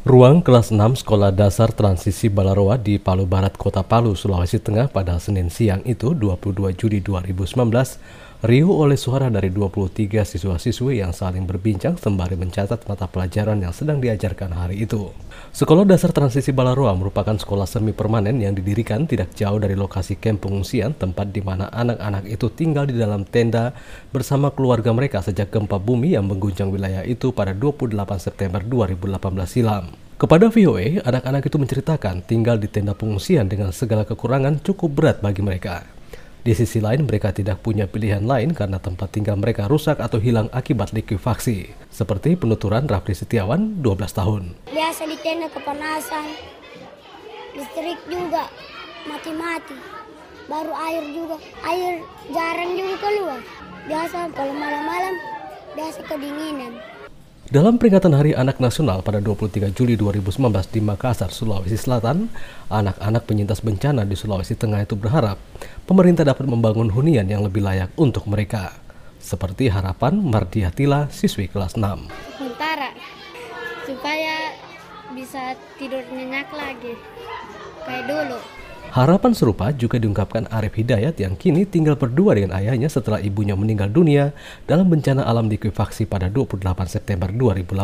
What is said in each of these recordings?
Ruang kelas 6 Sekolah Dasar Transisi Balaroa di Palu Barat, Kota Palu, Sulawesi Tengah pada Senin siang itu 22 Juli 2019 riuh oleh suara dari 23 siswa-siswi yang saling berbincang sembari mencatat mata pelajaran yang sedang diajarkan hari itu. Sekolah Dasar Transisi Balaroa merupakan sekolah semi permanen yang didirikan tidak jauh dari lokasi kamp pengungsian, tempat di mana anak-anak itu tinggal di dalam tenda bersama keluarga mereka sejak gempa bumi yang mengguncang wilayah itu pada 28 September 2018 silam. Kepada VOA, anak-anak itu menceritakan tinggal di tenda pengungsian dengan segala kekurangan cukup berat bagi mereka. Di sisi lain, mereka tidak punya pilihan lain karena tempat tinggal mereka rusak atau hilang akibat likuifaksi. Seperti penuturan Rafli Setiawan, 12 tahun. Biasa di tenda kepanasan, listrik juga mati-mati, baru air juga. Air jarang juga keluar. Biasa kalau malam-malam, biasa kedinginan. Dalam peringatan Hari Anak Nasional pada 23 Juli 2019 di Makassar, Sulawesi Selatan, anak-anak penyintas bencana di Sulawesi Tengah itu berharap pemerintah dapat membangun hunian yang lebih layak untuk mereka. Seperti harapan Mardiatila, siswi kelas 6. Sementara, supaya bisa tidur nyenyak lagi, kayak dulu. Harapan serupa juga diungkapkan Arif Hidayat yang kini tinggal berdua dengan ayahnya setelah ibunya meninggal dunia dalam bencana alam likuifaksi pada 28 September 2018.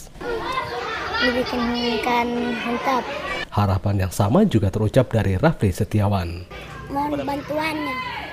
Dibikinkan hentap. Harapan yang sama juga terucap dari Rafli Setiawan. Mohon bantuannya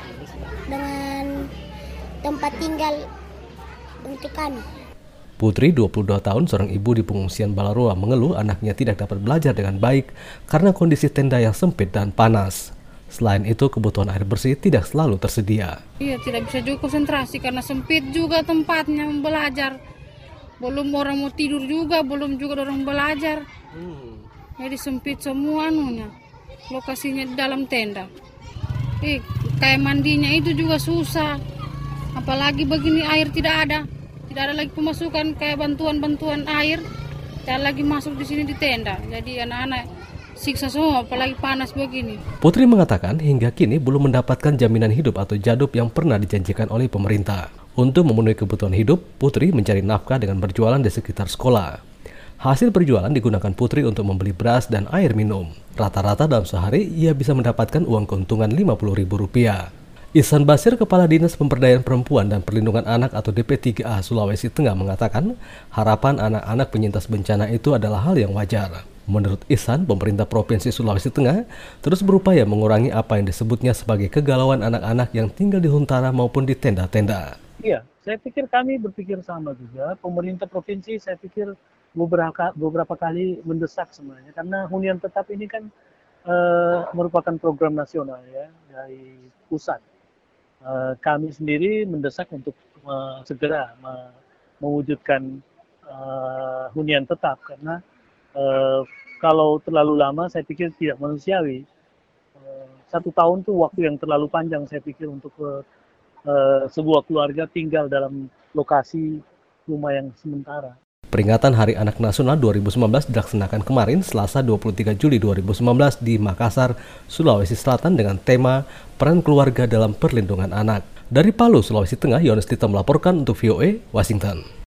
dengan tempat tinggal untuk kami. Putri, 22 tahun, seorang ibu di pengungsian Balaroa, mengeluh anaknya tidak dapat belajar dengan baik karena kondisi tenda yang sempit dan panas. Selain itu, kebutuhan air bersih tidak selalu tersedia. Iya, tidak bisa juga konsentrasi karena sempit juga tempatnya belajar. Belum orang mau tidur juga, belum juga orang belajar. Jadi sempit semua lokasinya di dalam tenda. Kayak mandinya itu juga susah. Apalagi begini air tidak ada. Tidak ada lagi pemasukan kayak bantuan air, tidak lagi masuk di sini di tenda. Jadi anak-anak siksa semua, apalagi panas begini. Putri mengatakan hingga kini belum mendapatkan jaminan hidup atau jadub yang pernah dijanjikan oleh pemerintah. Untuk memenuhi kebutuhan hidup, Putri mencari nafkah dengan berjualan di sekitar sekolah. Hasil berjualan digunakan Putri untuk membeli beras dan air minum. Rata-rata dalam sehari ia bisa mendapatkan uang keuntungan Rp50.000. Ihsan Basir, Kepala Dinas Pemberdayaan Perempuan dan Perlindungan Anak atau DP3A Sulawesi Tengah mengatakan harapan anak-anak penyintas bencana itu adalah hal yang wajar. Menurut Ihsan, pemerintah Provinsi Sulawesi Tengah terus berupaya mengurangi apa yang disebutnya sebagai kegalauan anak-anak yang tinggal di huntara maupun di tenda-tenda. Iya, saya pikir kami berpikir sama juga. Pemerintah Provinsi saya pikir beberapa kali mendesak sebenarnya. Karena hunian tetap ini kan merupakan program nasional ya dari pusat. Kami sendiri mendesak untuk segera mewujudkan hunian tetap karena kalau terlalu lama saya pikir tidak manusiawi. 1 tahun itu waktu yang terlalu panjang saya pikir untuk sebuah keluarga tinggal dalam lokasi rumah yang sementara. Peringatan Hari Anak Nasional 2019 dilaksanakan kemarin Selasa 23 Juli 2019 di Makassar, Sulawesi Selatan dengan tema Peran Keluarga dalam Perlindungan Anak. Dari Palu, Sulawesi Tengah, Yohanes Tito melaporkan untuk VOA, Washington.